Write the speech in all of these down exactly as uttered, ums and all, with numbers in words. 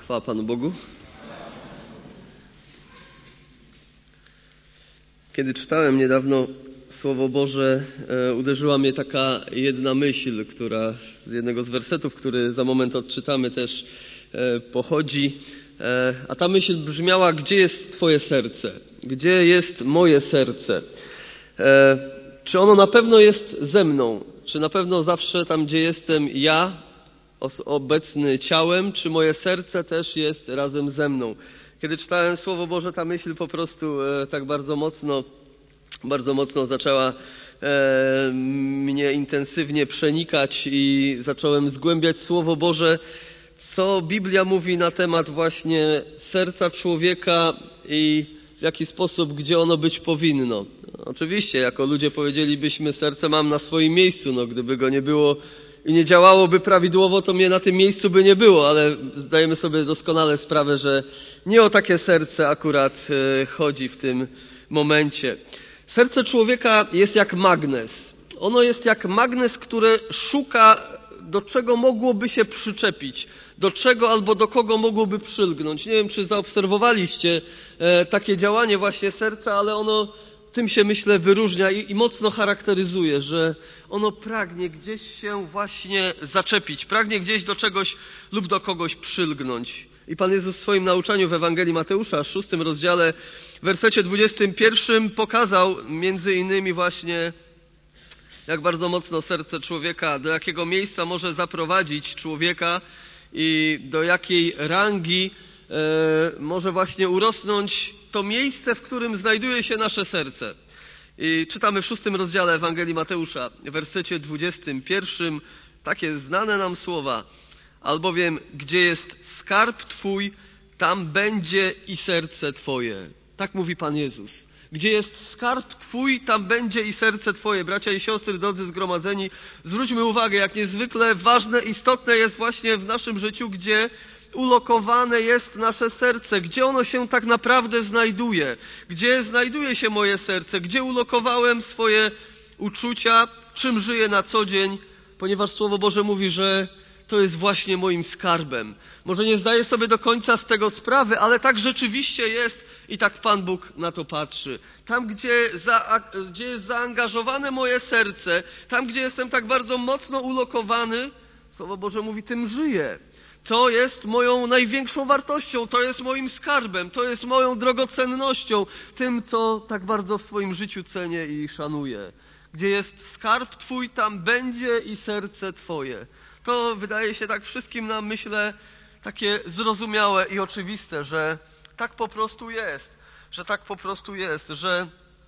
Chwała Panu Bogu. Kiedy czytałem niedawno Słowo Boże, e, uderzyła mnie taka jedna myśl, która z jednego z wersetów, który za moment odczytamy, też e, pochodzi. E, a ta myśl brzmiała: gdzie jest Twoje serce? Gdzie jest moje serce? E, czy ono na pewno jest ze mną? Czy na pewno zawsze tam, gdzie jestem ja, obecny ciałem, czy moje serce też jest razem ze mną? Kiedy czytałem Słowo Boże, ta myśl po prostu e, tak bardzo mocno, bardzo mocno zaczęła e, mnie intensywnie przenikać i zacząłem zgłębiać Słowo Boże, co Biblia mówi na temat właśnie serca człowieka i w jaki sposób, gdzie ono być powinno. Oczywiście, jako ludzie powiedzielibyśmy, serce mam na swoim miejscu, no gdyby go nie było i nie działałoby prawidłowo, to mnie na tym miejscu by nie było, ale zdajemy sobie doskonale sprawę, że nie o takie serce akurat chodzi w tym momencie. Serce człowieka jest jak magnes. Ono jest jak magnes, które szuka, do czego mogłoby się przyczepić, do czego albo do kogo mogłoby przylgnąć. Nie wiem, czy zaobserwowaliście takie działanie właśnie serca, ale ono tym się, myślę, wyróżnia i, i mocno charakteryzuje, że ono pragnie gdzieś się właśnie zaczepić, pragnie gdzieś do czegoś lub do kogoś przylgnąć. I Pan Jezus w swoim nauczaniu w Ewangelii Mateusza, w szóstym rozdziale, w wersecie dwudziestym pierwszym pokazał między innymi właśnie, jak bardzo mocno serce człowieka, do jakiego miejsca może zaprowadzić człowieka i do jakiej rangi e, może właśnie urosnąć to miejsce, w którym znajduje się nasze serce. I czytamy w szóstym rozdziale Ewangelii Mateusza, w wersecie dwudziestym pierwszym, takie znane nam słowa: albowiem gdzie jest skarb Twój, tam będzie i serce Twoje. Tak mówi Pan Jezus. Gdzie jest skarb Twój, tam będzie i serce Twoje. Bracia i siostry, drodzy zgromadzeni, zwróćmy uwagę, jak niezwykle ważne, istotne jest właśnie w naszym życiu, gdzie ulokowane jest nasze serce, gdzie ono się tak naprawdę znajduje, gdzie znajduje się moje serce, gdzie ulokowałem swoje uczucia, czym żyję na co dzień, ponieważ Słowo Boże mówi, że to jest właśnie moim skarbem. Może nie zdaję sobie do końca z tego sprawy, ale tak rzeczywiście jest i tak Pan Bóg na to patrzy. Tam, gdzie, za, gdzie jest zaangażowane moje serce, tam, gdzie jestem tak bardzo mocno ulokowany, Słowo Boże mówi, tym żyję. To jest moją największą wartością, to jest moim skarbem, to jest moją drogocennością, tym, co tak bardzo w swoim życiu cenię i szanuję. Gdzie jest skarb Twój, tam będzie i serce Twoje. To wydaje się tak wszystkim nam, myślę, takie zrozumiałe i oczywiste, że tak po prostu jest, że tak po prostu jest, że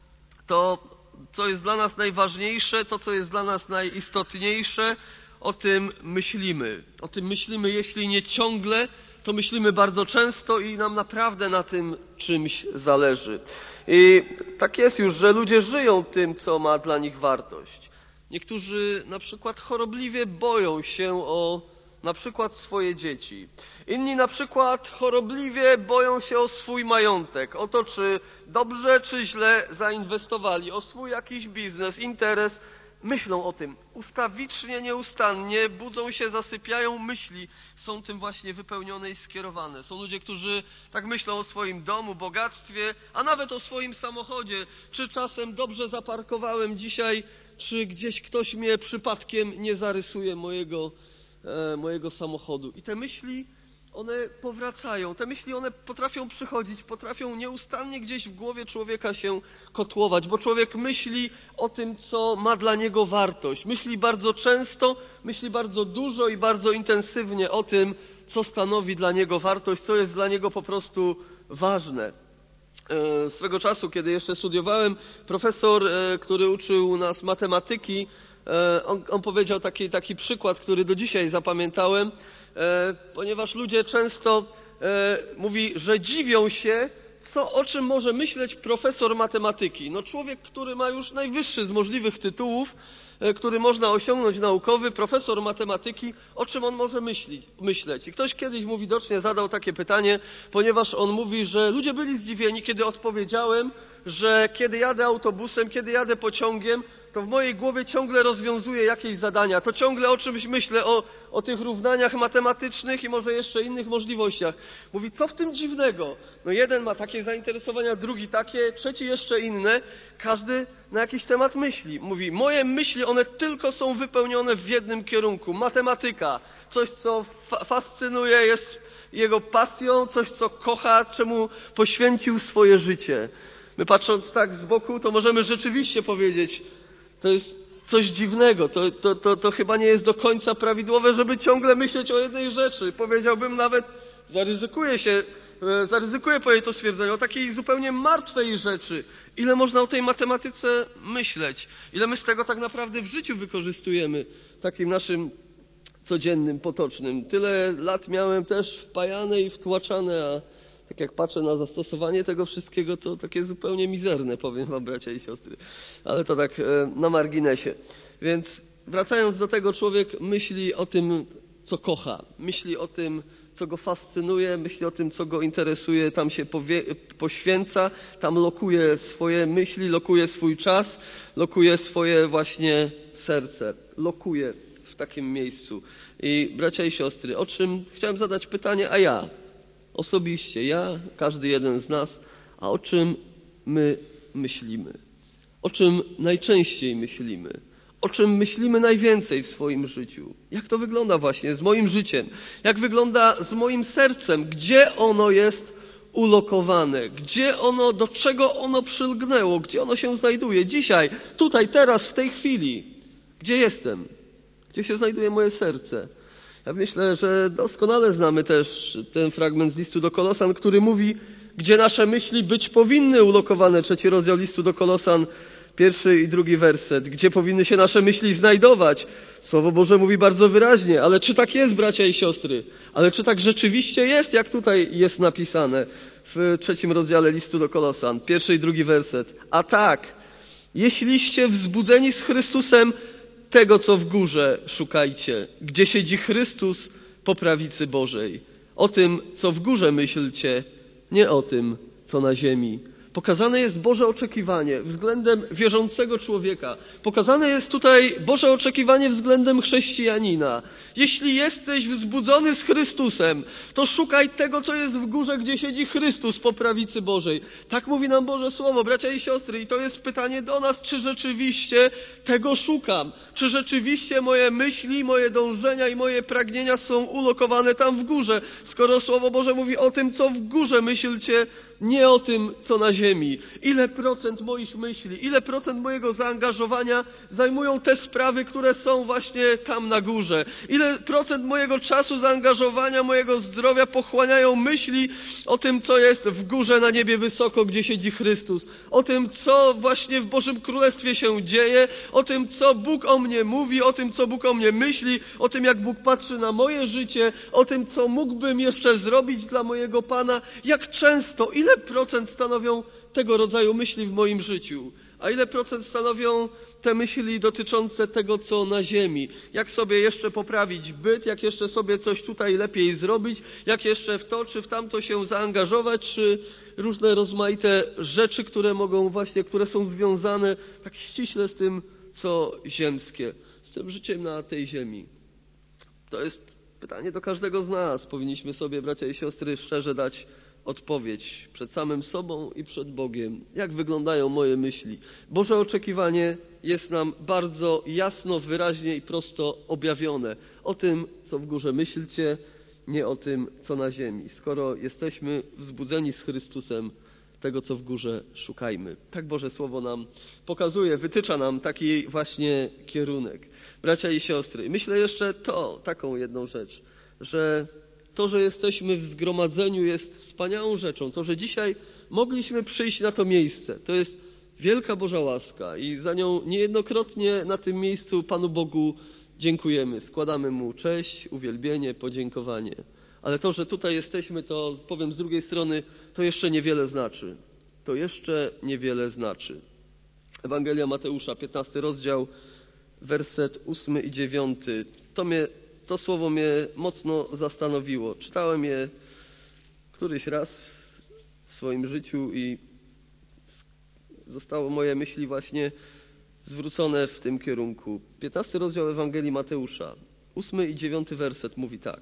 to, co jest dla nas najważniejsze, to, co jest dla nas najistotniejsze, o tym myślimy. O tym myślimy, jeśli nie ciągle, to myślimy bardzo często i nam naprawdę na tym czymś zależy. I tak jest już, że ludzie żyją tym, co ma dla nich wartość. Niektórzy na przykład chorobliwie boją się o na przykład swoje dzieci. Inni na przykład chorobliwie boją się o swój majątek, o to, czy dobrze, czy źle zainwestowali, o swój jakiś biznes, interes. Myślą o tym ustawicznie, nieustannie, budzą się, zasypiają, myśli są tym właśnie wypełnione i skierowane. Są ludzie, którzy tak myślą o swoim domu, bogactwie, a nawet o swoim samochodzie. Czy czasem dobrze zaparkowałem dzisiaj, czy gdzieś ktoś mnie przypadkiem nie zarysuje mojego, e, mojego samochodu. I te myśli, one powracają. Te myśli, one potrafią przychodzić, potrafią nieustannie gdzieś w głowie człowieka się kotłować, bo człowiek myśli o tym, co ma dla niego wartość. Myśli bardzo często, myśli bardzo dużo i bardzo intensywnie o tym, co stanowi dla niego wartość, co jest dla niego po prostu ważne. Swego czasu, kiedy jeszcze studiowałem, profesor, który uczył nas matematyki, on, on powiedział taki, taki przykład, który do dzisiaj zapamiętałem, ponieważ ludzie często mówi, że dziwią się, co, o czym może myśleć profesor matematyki. No człowiek, który ma już najwyższy z możliwych tytułów, który można osiągnąć naukowy, profesor matematyki, o czym on może myśli, myśleć. I ktoś kiedyś mu widocznie zadał takie pytanie, ponieważ on mówi, że ludzie byli zdziwieni, kiedy odpowiedziałem, że kiedy jadę autobusem, kiedy jadę pociągiem, to w mojej głowie ciągle rozwiązuję jakieś zadania, to ciągle o czymś myślę, o, o tych równaniach matematycznych i może jeszcze innych możliwościach. Mówi, co w tym dziwnego? No jeden ma takie zainteresowania, drugi takie, trzeci jeszcze inne. Każdy na jakiś temat myśli. Mówi, moje myśli, one tylko są wypełnione w jednym kierunku. Matematyka, coś co fa- fascynuje, jest jego pasją, coś co kocha, czemu poświęcił swoje życie. My patrząc tak z boku, to możemy rzeczywiście powiedzieć, to jest coś dziwnego, to, to, to, to chyba nie jest do końca prawidłowe, żeby ciągle myśleć o jednej rzeczy. Powiedziałbym nawet, zaryzykuję się, zaryzykuję powiedzieć to stwierdzenie, o takiej zupełnie martwej rzeczy. Ile można o tej matematyce myśleć? Ile my z tego tak naprawdę w życiu wykorzystujemy, takim naszym codziennym, potocznym. Tyle lat miałem też wpajane i wtłaczane, a tak jak patrzę na zastosowanie tego wszystkiego, to takie zupełnie mizerne, powiem wam, bracia i siostry. Ale to tak na marginesie. Więc wracając do tego, człowiek myśli o tym, co kocha. Myśli o tym, co go fascynuje, myśli o tym, co go interesuje, tam się powie, poświęca, tam lokuje swoje myśli, lokuje swój czas, lokuje swoje właśnie serce. Lokuje w takim miejscu. I bracia i siostry, o czym chciałem zadać pytanie, a ja? Osobiście ja, każdy jeden z nas, a o czym my myślimy? O czym najczęściej myślimy? O czym myślimy najwięcej w swoim życiu? Jak to wygląda właśnie z moim życiem? Jak wygląda z moim sercem? Gdzie ono jest ulokowane? Gdzie ono, do czego ono przylgnęło? Gdzie ono się znajduje? Dzisiaj, tutaj, teraz, w tej chwili. Gdzie jestem? Gdzie się znajduje moje serce? Ja myślę, że doskonale znamy też ten fragment z listu do Kolosan, który mówi, gdzie nasze myśli być powinny ulokowane. Trzeci rozdział listu do Kolosan, pierwszy i drugi werset. Gdzie powinny się nasze myśli znajdować? Słowo Boże mówi bardzo wyraźnie. Ale czy tak jest, bracia i siostry? Ale czy tak rzeczywiście jest, jak tutaj jest napisane w trzecim rozdziale listu do Kolosan? Pierwszy i drugi werset. A tak, jeśliście wzbudzeni z Chrystusem, tego, co w górze szukajcie, gdzie siedzi Chrystus po prawicy Bożej. O tym, co w górze myślcie, nie o tym, co na ziemi. Pokazane jest Boże oczekiwanie względem wierzącego człowieka. Pokazane jest tutaj Boże oczekiwanie względem chrześcijanina. Jeśli jesteś wzbudzony z Chrystusem, to szukaj tego, co jest w górze, gdzie siedzi Chrystus po prawicy Bożej. Tak mówi nam Boże Słowo, bracia i siostry. I to jest pytanie do nas, czy rzeczywiście tego szukam? Czy rzeczywiście moje myśli, moje dążenia i moje pragnienia są ulokowane tam w górze? Skoro Słowo Boże mówi o tym, co w górze myślcie, nie o tym, co na ziemi. Ile procent moich myśli, ile procent mojego zaangażowania zajmują te sprawy, które są właśnie tam na górze? Ile procent mojego czasu, zaangażowania, mojego zdrowia pochłaniają myśli o tym, co jest w górze na niebie wysoko, gdzie siedzi Chrystus? O tym, co właśnie w Bożym Królestwie się dzieje, o tym, co Bóg o mnie mówi, o tym, co Bóg o mnie myśli, o tym, jak Bóg patrzy na moje życie, o tym, co mógłbym jeszcze zrobić dla mojego Pana. Jak często, ile procent stanowią tego rodzaju myśli w moim życiu? A ile procent stanowią te myśli dotyczące tego, co na ziemi? Jak sobie jeszcze poprawić byt, jak jeszcze sobie coś tutaj lepiej zrobić, jak jeszcze w to czy w tamto się zaangażować, czy różne rozmaite rzeczy, które mogą właśnie, które są związane tak ściśle z tym, co ziemskie, z tym życiem na tej ziemi. To jest pytanie do każdego z nas. Powinniśmy sobie, bracia i siostry, szczerze dać odpowiedź przed samym sobą i przed Bogiem. Jak wyglądają moje myśli? Boże oczekiwanie jest nam bardzo jasno, wyraźnie i prosto objawione. O tym, co w górze myślcie, nie o tym, co na ziemi. Skoro jesteśmy wzbudzeni z Chrystusem, tego, co w górze szukajmy. Tak Boże Słowo nam pokazuje, wytycza nam taki właśnie kierunek. Bracia i siostry, myślę jeszcze to, taką jedną rzecz, że to, że jesteśmy w zgromadzeniu, jest wspaniałą rzeczą. To, że dzisiaj mogliśmy przyjść na to miejsce, to jest wielka Boża łaska i za nią niejednokrotnie na tym miejscu Panu Bogu dziękujemy. Składamy Mu cześć, uwielbienie, podziękowanie. Ale to, że tutaj jesteśmy, to powiem z drugiej strony, to jeszcze niewiele znaczy. To jeszcze niewiele znaczy. Ewangelia Mateusza, piętnasty rozdział, werset ósmy i dziewiąty. To mnie To słowo mnie mocno zastanowiło. Czytałem je któryś raz w swoim życiu i zostało moje myśli właśnie zwrócone w tym kierunku. piętnasty rozdział Ewangelii Mateusza, ósmy i dziewiąty werset mówi tak.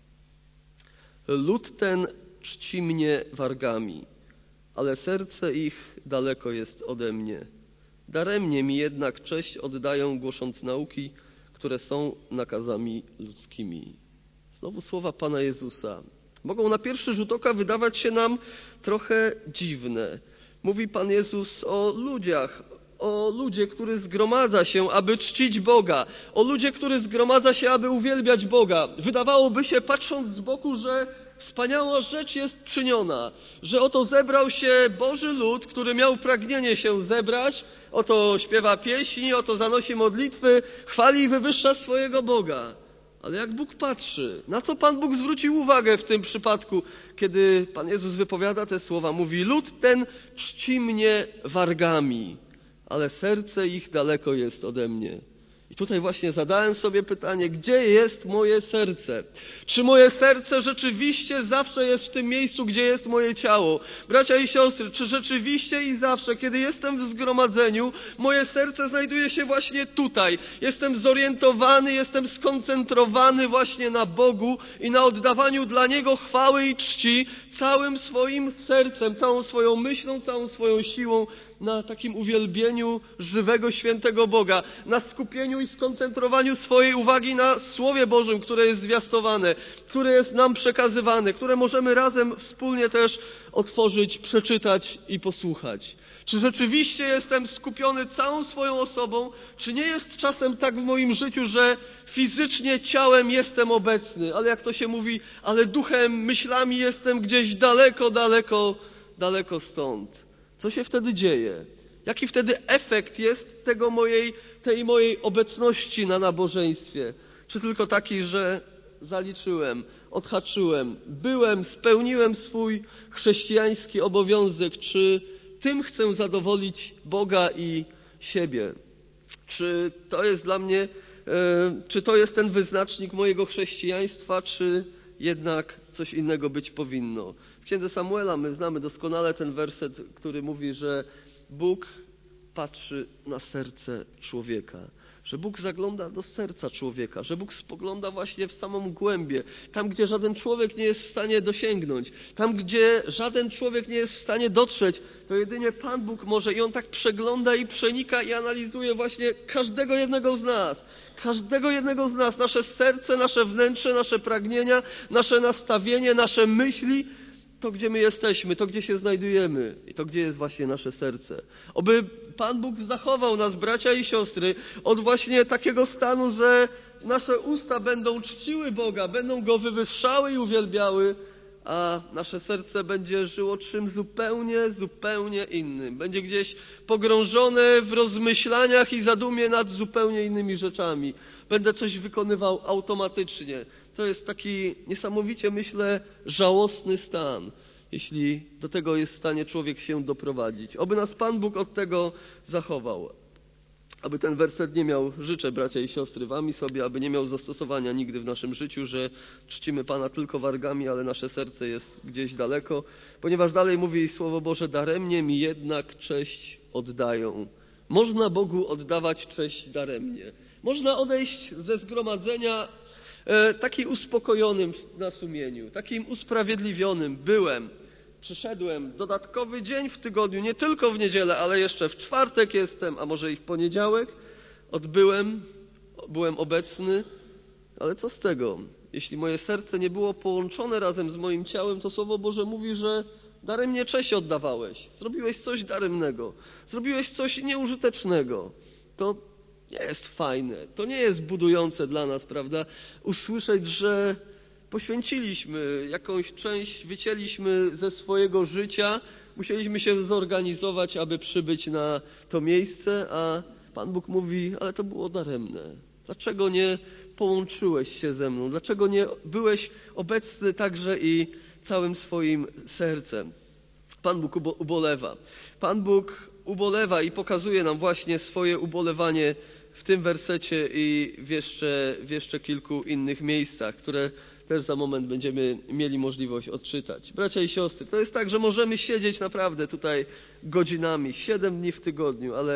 Lud ten czci mnie wargami, ale serce ich daleko jest ode mnie. Daremnie mi jednak cześć oddają, głosząc nauki, które są nakazami ludzkimi. Znowu słowa Pana Jezusa. Mogą na pierwszy rzut oka wydawać się nam trochę dziwne. Mówi Pan Jezus o ludziach, o ludzie, który zgromadza się, aby czcić Boga, o ludzie, który zgromadza się, aby uwielbiać Boga. Wydawałoby się, patrząc z boku, że wspaniała rzecz jest czyniona, że oto zebrał się Boży lud, który miał pragnienie się zebrać, oto śpiewa pieśni, oto zanosi modlitwy, chwali i wywyższa swojego Boga. Ale jak Bóg patrzy, na co Pan Bóg zwrócił uwagę w tym przypadku, kiedy Pan Jezus wypowiada te słowa, mówi, lud ten czci mnie wargami, ale serce ich daleko jest ode mnie. I tutaj właśnie zadałem sobie pytanie, gdzie jest moje serce? Czy moje serce rzeczywiście zawsze jest w tym miejscu, gdzie jest moje ciało? Bracia i siostry, czy rzeczywiście i zawsze, kiedy jestem w zgromadzeniu, moje serce znajduje się właśnie tutaj? Jestem zorientowany, jestem skoncentrowany właśnie na Bogu i na oddawaniu dla Niego chwały i czci całym swoim sercem, całą swoją myślą, całą swoją siłą, na takim uwielbieniu żywego, świętego Boga, na skupieniu i skoncentrowaniu swojej uwagi na Słowie Bożym, które jest zwiastowane, które jest nam przekazywane, które możemy razem wspólnie też otworzyć, przeczytać i posłuchać. Czy rzeczywiście jestem skupiony całą swoją osobą, czy nie jest czasem tak w moim życiu, że fizycznie, ciałem jestem obecny, ale jak to się mówi, ale duchem, myślami jestem gdzieś daleko, daleko, daleko stąd. Co się wtedy dzieje? Jaki wtedy efekt jest tego mojej, tej mojej obecności na nabożeństwie? Czy tylko taki, że zaliczyłem, odhaczyłem, byłem, spełniłem swój chrześcijański obowiązek, czy tym chcę zadowolić Boga i siebie? Czy to jest dla mnie, e, czy to jest ten wyznacznik mojego chrześcijaństwa, czy jednak coś innego być powinno? W Księdze Samuela my znamy doskonale ten werset, który mówi, że Bóg patrzy na serce człowieka, że Bóg zagląda do serca człowieka, że Bóg spogląda właśnie w samą głębię, tam gdzie żaden człowiek nie jest w stanie dosięgnąć, tam gdzie żaden człowiek nie jest w stanie dotrzeć, to jedynie Pan Bóg może i On tak przegląda i przenika i analizuje właśnie każdego jednego z nas, każdego jednego z nas, nasze serce, nasze wnętrze, nasze pragnienia, nasze nastawienie, nasze myśli, to, gdzie my jesteśmy, to, gdzie się znajdujemy i to, gdzie jest właśnie nasze serce. Oby Pan Bóg zachował nas, bracia i siostry, od właśnie takiego stanu, że nasze usta będą czciły Boga, będą Go wywyższały i uwielbiały, a nasze serce będzie żyło czym zupełnie, zupełnie innym. Będzie gdzieś pogrążone w rozmyślaniach i zadumie nad zupełnie innymi rzeczami. Będę coś wykonywał automatycznie. To jest taki niesamowicie, myślę, żałosny stan, jeśli do tego jest w stanie człowiek się doprowadzić. Oby nas Pan Bóg od tego zachował. Aby ten werset nie miał, życzę bracia i siostry wam i sobie, aby nie miał zastosowania nigdy w naszym życiu, że czcimy Pana tylko wargami, ale nasze serce jest gdzieś daleko, ponieważ dalej mówi Słowo Boże, daremnie mi jednak cześć oddają. Można Bogu oddawać cześć daremnie. Można odejść ze zgromadzenia e, taki uspokojonym na sumieniu, takim usprawiedliwionym. Byłem, przyszedłem, dodatkowy dzień w tygodniu, nie tylko w niedzielę, ale jeszcze w czwartek jestem, a może i w poniedziałek. Odbyłem, byłem obecny, ale co z tego? Jeśli moje serce nie było połączone razem z moim ciałem, to Słowo Boże mówi, że daremnie cześć oddawałeś. Zrobiłeś coś daremnego. Zrobiłeś coś nieużytecznego. To nie jest fajne. To nie jest budujące dla nas, prawda? Usłyszeć, że poświęciliśmy jakąś część, wycięliśmy ze swojego życia, musieliśmy się zorganizować, aby przybyć na to miejsce, a Pan Bóg mówi, ale to było daremne. Dlaczego nie połączyłeś się ze mną? Dlaczego nie byłeś obecny także i całym swoim sercem? Pan Bóg ubolewa. Pan Bóg ubolewa i pokazuje nam właśnie swoje ubolewanie w tym wersecie i w jeszcze, w jeszcze kilku innych miejscach, które też za moment będziemy mieli możliwość odczytać. Bracia i siostry, to jest tak, że możemy siedzieć naprawdę tutaj godzinami, siedem dni w tygodniu, ale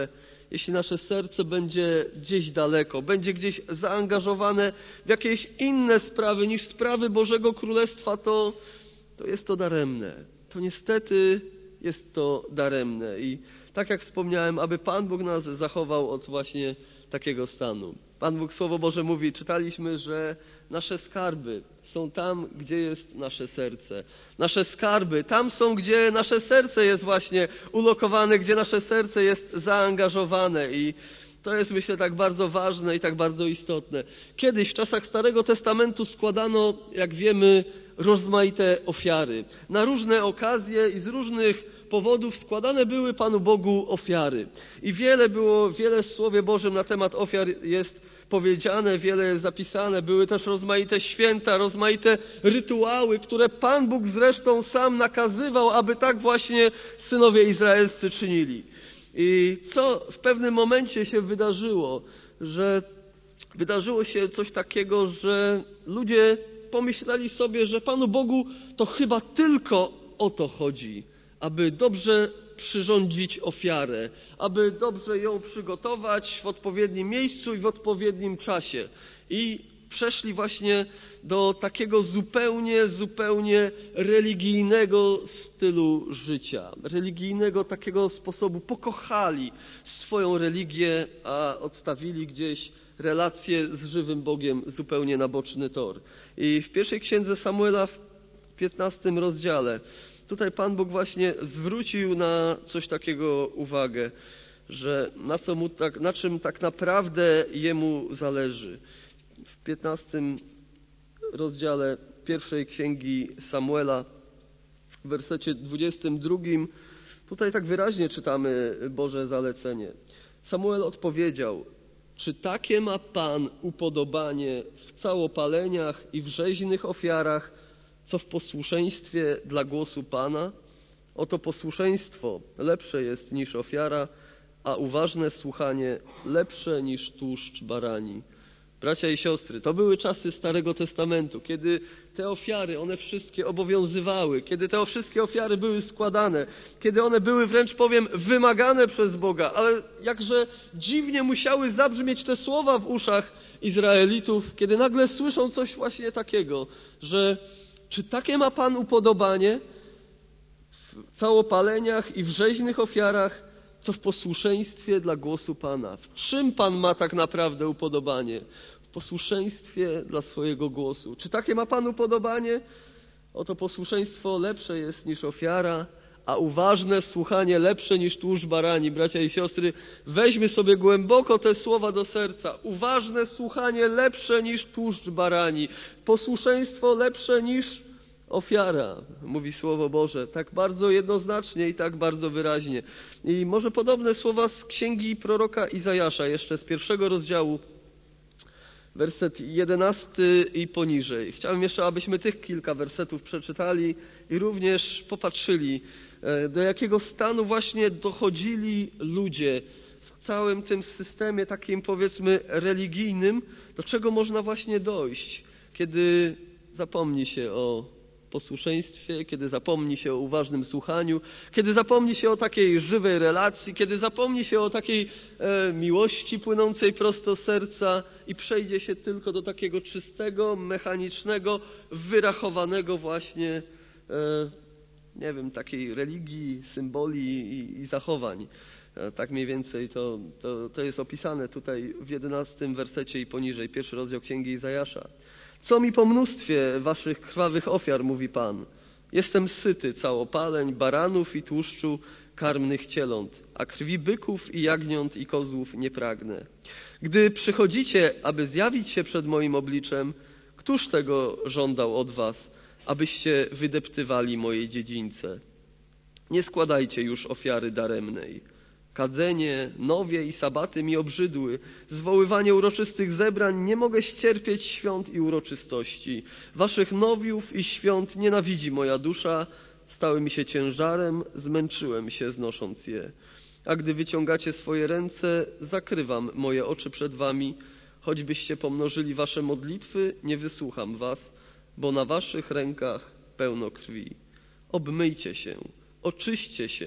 jeśli nasze serce będzie gdzieś daleko, będzie gdzieś zaangażowane w jakieś inne sprawy niż sprawy Bożego Królestwa, to, to jest to daremne. To niestety jest to daremne. I tak jak wspomniałem, aby Pan Bóg nas zachował od właśnie takiego stanu. Pan Bóg, Słowo Boże mówi, czytaliśmy, że nasze skarby są tam, gdzie jest nasze serce. Nasze skarby tam są, gdzie nasze serce jest właśnie ulokowane, gdzie nasze serce jest zaangażowane. I to jest, myślę, tak bardzo ważne i tak bardzo istotne. Kiedyś w czasach Starego Testamentu składano, jak wiemy, rozmaite ofiary. Na różne okazje i z różnych powodów składane były Panu Bogu ofiary. I wiele było, wiele w Słowie Bożym na temat ofiar jest powiedziane, wiele jest zapisane. Były też rozmaite święta, rozmaite rytuały, które Pan Bóg zresztą sam nakazywał, aby tak właśnie synowie izraelscy czynili. I co w pewnym momencie się wydarzyło, że wydarzyło się coś takiego, że ludzie pomyśleli sobie, że Panu Bogu to chyba tylko o to chodzi, aby dobrze przyrządzić ofiarę, aby dobrze ją przygotować w odpowiednim miejscu i w odpowiednim czasie. I przeszli właśnie do takiego zupełnie, zupełnie religijnego stylu życia. Religijnego takiego sposobu. Pokochali swoją religię, a odstawili gdzieś relacje z żywym Bogiem zupełnie na boczny tor. I w pierwszej księdze Samuela w piętnastym rozdziale tutaj Pan Bóg właśnie zwrócił na coś takiego uwagę, że na, co mu tak, na czym tak naprawdę Jemu zależy. W piętnastym rozdziale pierwszej księgi Samuela, w wersecie dwudziestym drugim, tutaj tak wyraźnie czytamy Boże zalecenie. Samuel odpowiedział: czy takie ma Pan upodobanie w całopaleniach i w rzeźnych ofiarach, co w posłuszeństwie dla głosu Pana? Oto posłuszeństwo lepsze jest niż ofiara, a uważne słuchanie lepsze niż tłuszcz barani. Bracia i siostry, to były czasy Starego Testamentu, kiedy te ofiary, one wszystkie obowiązywały, kiedy te wszystkie ofiary były składane, kiedy one były wręcz powiem wymagane przez Boga, ale jakże dziwnie musiały zabrzmieć te słowa w uszach Izraelitów, kiedy nagle słyszą coś właśnie takiego, że czy takie ma Pan upodobanie w całopaleniach i w rzeźnych ofiarach, co w posłuszeństwie dla głosu Pana? W czym Pan ma tak naprawdę upodobanie? W posłuszeństwie dla swojego głosu. Czy takie ma Pan upodobanie? Oto posłuszeństwo lepsze jest niż ofiara, a uważne słuchanie lepsze niż tłuszcz barani. Bracia i siostry, weźmy sobie głęboko te słowa do serca. Uważne słuchanie lepsze niż tłuszcz barani. Posłuszeństwo lepsze niż ofiara, mówi Słowo Boże, tak bardzo jednoznacznie i tak bardzo wyraźnie. I może podobne słowa z księgi proroka Izajasza, jeszcze z pierwszego rozdziału, werset jedenasty i poniżej. Chciałem jeszcze, abyśmy tych kilka wersetów przeczytali i również popatrzyli, do jakiego stanu właśnie dochodzili ludzie w całym tym systemie takim, powiedzmy, religijnym, do czego można właśnie dojść, kiedy zapomni się o posłuszeństwie, kiedy zapomni się o uważnym słuchaniu, kiedy zapomni się o takiej żywej relacji, kiedy zapomni się o takiej e, miłości płynącej prosto z serca i przejdzie się tylko do takiego czystego, mechanicznego, wyrachowanego właśnie, e, nie wiem, takiej religii, symboli i, i zachowań. E, tak mniej więcej to, to, to jest opisane tutaj w jedenastym wersecie i poniżej, pierwszy rozdział Księgi Izajasza. Co mi po mnóstwie waszych krwawych ofiar, mówi Pan. Jestem syty całopaleń, baranów i tłuszczu karmnych cieląt, a krwi byków i jagniąt i kozłów nie pragnę. Gdy przychodzicie, aby zjawić się przed moim obliczem, któż tego żądał od was, abyście wydeptywali moje dziedzińce? Nie składajcie już ofiary daremnej. Kadzenie, nowie i sabaty mi obrzydły. Zwoływanie uroczystych zebrań nie mogę ścierpieć świąt i uroczystości. Waszych nowiów i świąt nienawidzi moja dusza. Stały mi się ciężarem, zmęczyłem się znosząc je. A gdy wyciągacie swoje ręce, zakrywam moje oczy przed wami. Choćbyście pomnożyli wasze modlitwy, nie wysłucham was, bo na waszych rękach pełno krwi. Obmyjcie się, oczyście się,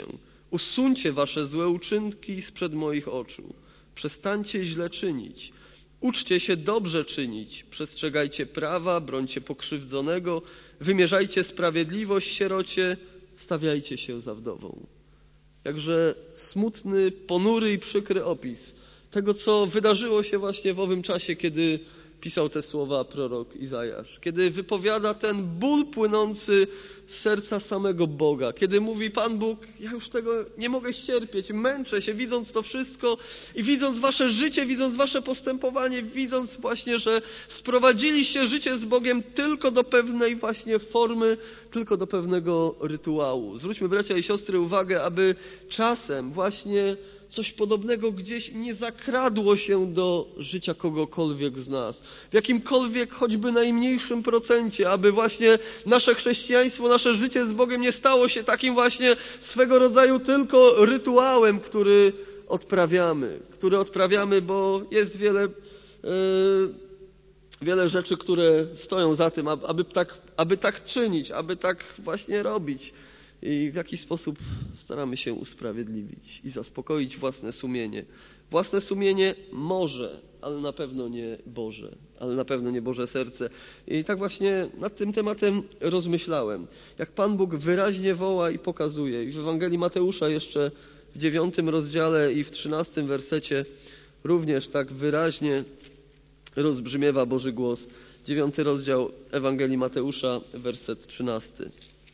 Usuńcie wasze złe uczynki sprzed moich oczu. Przestańcie źle czynić. Uczcie się dobrze czynić. Przestrzegajcie prawa, brońcie pokrzywdzonego, wymierzajcie sprawiedliwość sierocie, stawiajcie się za wdową. Jakże smutny, ponury i przykry opis tego, co wydarzyło się właśnie w owym czasie, kiedy pisał te słowa prorok Izajasz. Kiedy wypowiada ten ból płynący z serca samego Boga. Kiedy mówi: Pan Bóg, ja już tego nie mogę ścierpieć, męczę się, widząc to wszystko i widząc wasze życie, widząc wasze postępowanie, widząc właśnie, że sprowadziliście życie z Bogiem tylko do pewnej właśnie formy, tylko do pewnego rytuału. Zwróćmy, bracia i siostry, uwagę, aby czasem właśnie coś podobnego gdzieś nie zakradło się do życia kogokolwiek z nas. W jakimkolwiek choćby najmniejszym procencie, aby właśnie nasze chrześcijaństwo, nasze życie z Bogiem nie stało się takim właśnie swego rodzaju tylko rytuałem, który odprawiamy. Który odprawiamy, bo jest wiele, yy, wiele rzeczy, które stoją za tym, aby tak, aby tak czynić, aby tak właśnie robić. I w jaki sposób staramy się usprawiedliwić i zaspokoić własne sumienie. Własne sumienie może, ale na pewno nie Boże, ale na pewno nie Boże serce. I tak właśnie nad tym tematem rozmyślałem. Jak Pan Bóg wyraźnie woła i pokazuje. I w Ewangelii Mateusza jeszcze w dziewiątym rozdziale i w trzynastym wersecie również tak wyraźnie rozbrzmiewa Boży głos. Dziewiąty rozdział Ewangelii Mateusza, werset trzynasty.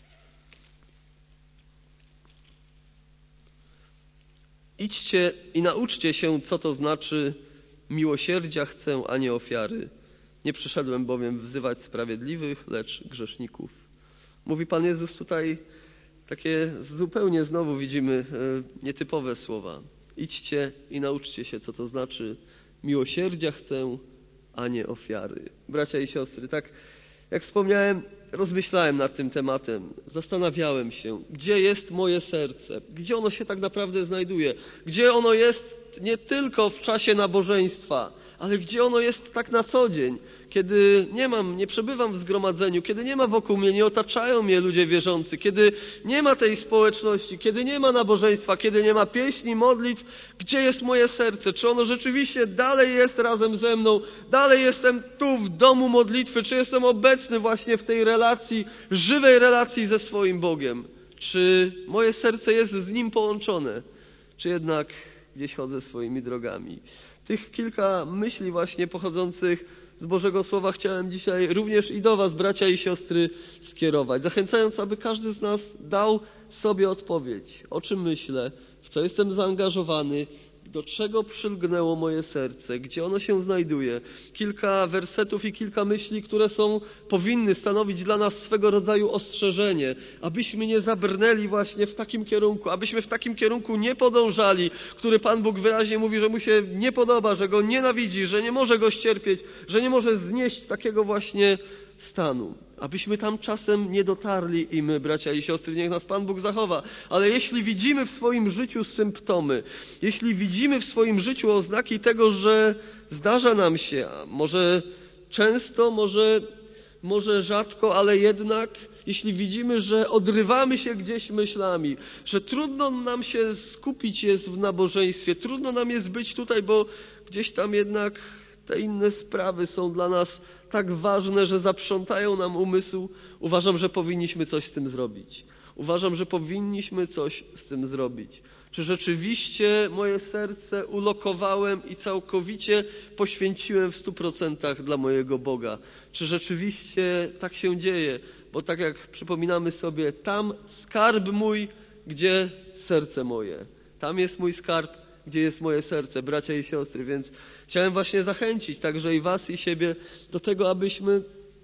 Idźcie i nauczcie się, co to znaczy miłosierdzia chcę, a nie ofiary. Nie przyszedłem bowiem wzywać sprawiedliwych, lecz grzeszników. Mówi Pan Jezus tutaj takie zupełnie znowu widzimy nietypowe słowa. Idźcie i nauczcie się, co to znaczy miłosierdzia chcę, a nie ofiary. Bracia i siostry, tak jak wspomniałem, rozmyślałem nad tym tematem, zastanawiałem się, gdzie jest moje serce, gdzie ono się tak naprawdę znajduje, gdzie ono jest nie tylko w czasie nabożeństwa, ale gdzie ono jest tak na co dzień, kiedy nie mam, nie przebywam w zgromadzeniu, kiedy nie ma wokół mnie, nie otaczają mnie ludzie wierzący, kiedy nie ma tej społeczności, kiedy nie ma nabożeństwa, kiedy nie ma pieśni, modlitw, gdzie jest moje serce? Czy ono rzeczywiście dalej jest razem ze mną? Dalej jestem tu w domu modlitwy? Czy jestem obecny właśnie w tej relacji, żywej relacji ze swoim Bogiem? Czy moje serce jest z Nim połączone? Czy jednak gdzieś chodzę swoimi drogami? Tych kilka myśli właśnie pochodzących z Bożego Słowa chciałem dzisiaj również i do was, bracia i siostry, skierować. Zachęcając, aby każdy z nas dał sobie odpowiedź. O czym myślę? W co jestem zaangażowany? Do czego przylgnęło moje serce? Gdzie ono się znajduje? Kilka wersetów i kilka myśli, które są, powinny stanowić dla nas swego rodzaju ostrzeżenie, abyśmy nie zabrnęli właśnie w takim kierunku, abyśmy w takim kierunku nie podążali, który Pan Bóg wyraźnie mówi, że mu się nie podoba, że go nienawidzi, że nie może go ścierpieć, że nie może znieść takiego właśnie stanu. Abyśmy tam czasem nie dotarli i my, bracia i siostry, niech nas Pan Bóg zachowa. Ale jeśli widzimy w swoim życiu symptomy, jeśli widzimy w swoim życiu oznaki tego, że zdarza nam się, a może często, może, może rzadko, ale jednak, jeśli widzimy, że odrywamy się gdzieś myślami, że trudno nam się skupić jest w nabożeństwie, trudno nam jest być tutaj, bo gdzieś tam jednak te inne sprawy są dla nas tak ważne, że zaprzątają nam umysł, uważam, że powinniśmy coś z tym zrobić. Uważam, że powinniśmy coś z tym zrobić. Czy rzeczywiście moje serce ulokowałem i całkowicie poświęciłem w stu procentach dla mojego Boga? Czy rzeczywiście tak się dzieje? Bo tak jak przypominamy sobie, tam skarb mój, gdzie serce moje. Tam jest mój skarb, gdzie jest moje serce, bracia i siostry. Więc chciałem właśnie zachęcić także i was, i siebie do tego, abyśmy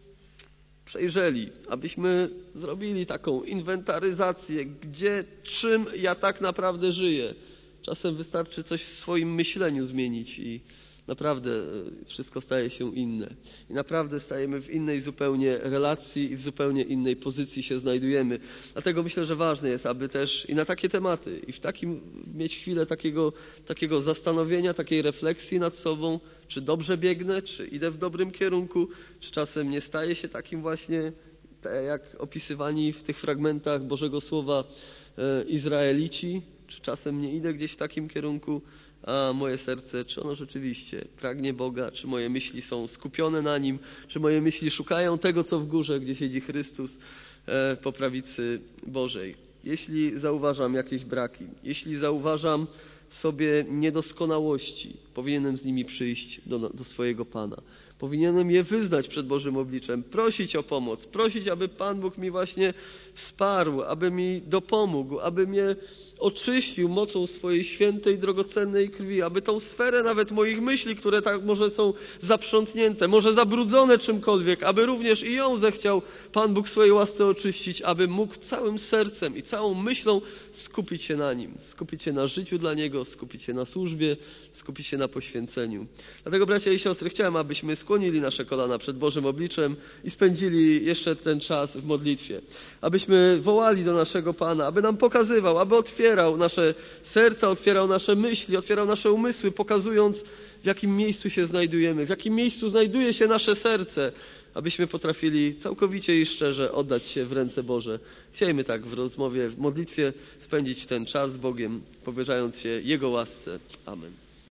przejrzeli, abyśmy zrobili taką inwentaryzację, gdzie, czym ja tak naprawdę żyję. Czasem wystarczy coś w swoim myśleniu zmienić i naprawdę wszystko staje się inne. I naprawdę stajemy w innej zupełnie relacji i w zupełnie innej pozycji się znajdujemy. Dlatego myślę, że ważne jest, aby też i na takie tematy, i w takim mieć chwilę takiego, takiego zastanowienia, takiej refleksji nad sobą, czy dobrze biegnę, czy idę w dobrym kierunku, czy czasem nie staję się takim właśnie, tak jak opisywani w tych fragmentach Bożego Słowa Izraelici, Czy czasem nie idę gdzieś w takim kierunku, a moje serce, czy ono rzeczywiście pragnie Boga, czy moje myśli są skupione na Nim, czy moje myśli szukają tego, co w górze, gdzie siedzi Chrystus e, po prawicy Bożej. Jeśli zauważam jakieś braki, jeśli zauważam w sobie niedoskonałości, powinienem z nimi przyjść do, do swojego Pana. Powinienem je wyznać przed Bożym obliczem, prosić o pomoc, prosić, aby Pan Bóg mi właśnie wsparł, aby mi dopomógł, aby mnie oczyścił mocą swojej świętej, drogocennej krwi, aby tą sferę nawet moich myśli, które tak może są zaprzątnięte, może zabrudzone czymkolwiek, aby również i ją zechciał Pan Bóg w swojej łasce oczyścić, aby mógł całym sercem i całą myślą skupić się na Nim, skupić się na życiu dla Niego, skupić się na służbie, skupić się na poświęceniu. Dlatego, bracia i siostry, chciałem, abyśmy skłonili nasze kolana przed Bożym obliczem i spędzili jeszcze ten czas w modlitwie. Abyśmy wołali do naszego Pana, aby nam pokazywał, aby otwierał nasze serca, otwierał nasze myśli, otwierał nasze umysły, pokazując, w jakim miejscu się znajdujemy, w jakim miejscu znajduje się nasze serce, abyśmy potrafili całkowicie i szczerze oddać się w ręce Boże. Chciejmy tak w rozmowie, w modlitwie spędzić ten czas z Bogiem, powierzając się Jego łasce. Amen.